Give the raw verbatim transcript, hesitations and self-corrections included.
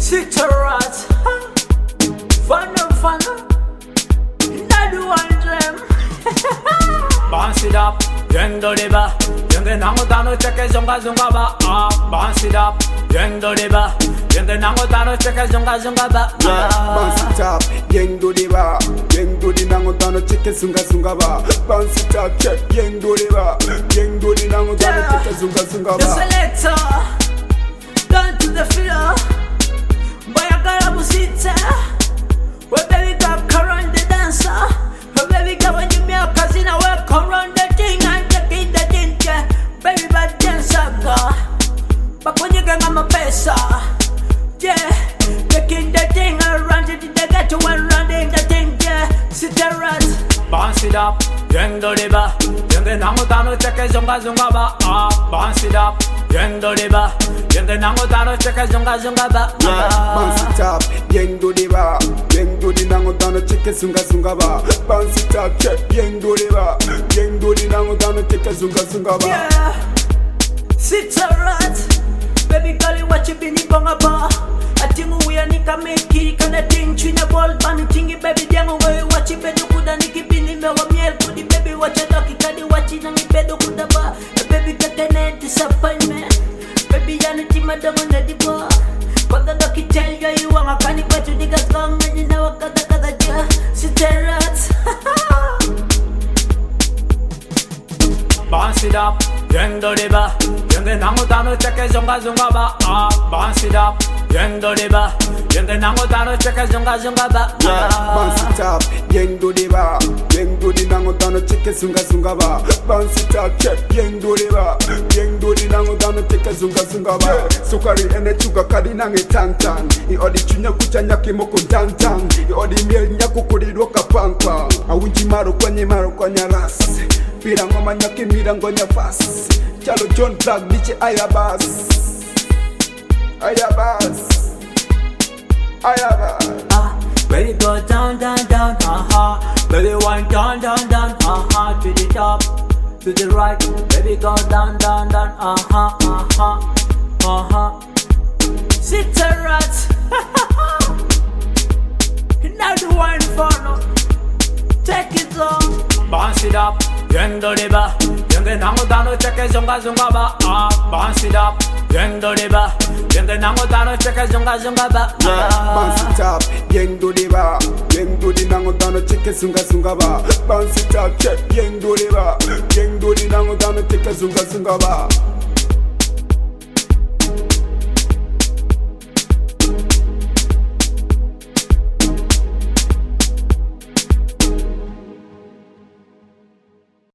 Cigaret, fun and fun, not the one dream. Bounce it up, yendo deba, yende nango dano cheke zonga zonga ba. Ah, bounce it up, yendo deba, yende nango dano cheke zonga zonga ba. Bounce it up, yendo deba, yendo di nango dano cheke zonga zonga ba. Bounce it up, yendo deba, yendo di nango dano cheke zonga zonga ba. The selector, down to the floor. Boy, I got a musita. Well, baby, got around the dancer. Well, baby, got when you make a casino, work around the thing and the thing, the thing, yeah. Baby, bad dancer, girl. But when you get on my pesa, yeah. The king, the thing, around it, they get to one round in the thing, yeah. Cigaret, bounce it up, yendo deba, yende nango dano cheke zonga zonga ba. Ah, bounce it up, yendo deba, yende nango dano cheke zonga zonga ba. Bounce it up, yendo deba, yendo di nango dano cheke zonga zonga ba. Bounce it up, yendo deba, yendo di nango dano cheke zonga zonga ba. Yeah, Cigaret, baby girl, what you been in bonga ba? I think we are nika make it, kinda thing, china ball, bunny tingy, baby, damn away, watch it, bedu kuda niki pini me wa miel, kudi baby, watch it, lucky, kadi watch it, nangi bedu kuda ba. Baby, kakene disappointment, baby, yana tima damu na diba. Kwanda lucky tell you, you wanga kani kwetu niggas long, and you know what kata kata ja. Cigaret, bounce it up, yendo deba, yende nango dano cheke zonga zonga ba. Ah, bounce it up, yendo deba, yende nango dano cheke zonga zonga ba. Bounce it up, yendo deba, yendo di nango dano cheke zonga zonga ba. Bounce it up, yendo deba, yendo di nango dano cheke zonga zonga ba. Sukari ene chuga kadi nange tantan, I odi chunya kucha nyaki moko dantan, I odi miel nyaku kudi doka pang pang. Awinji maro kwenye maro kwenye ras, pira ngoma nyaki mira ngonya fast. Chalo John Black niche ayabas, ayabas, ayabas. Ah, baby go down, down, down, uh-huh. Baby wind down, down, down, uh-huh. To the top, to the right. Baby go down, down, down, uh-huh, uh-huh, uh-huh. Cigaret, now the wine for no. Take it on, bounce it up, yendo deba, yende nango dano cheke zonga zonga ba. Ah, bounce it up, yendo deba, yende nango dano cheke zonga zonga ba. Bounce it up, yendo deba, yendo di nango dano cheke zonga zonga ba. Bounce it up, yendo deba, yendo di nango dano cheke zonga zonga ba.